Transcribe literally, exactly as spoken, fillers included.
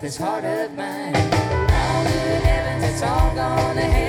this heart of mine. All good heavens, it's all gonna happen.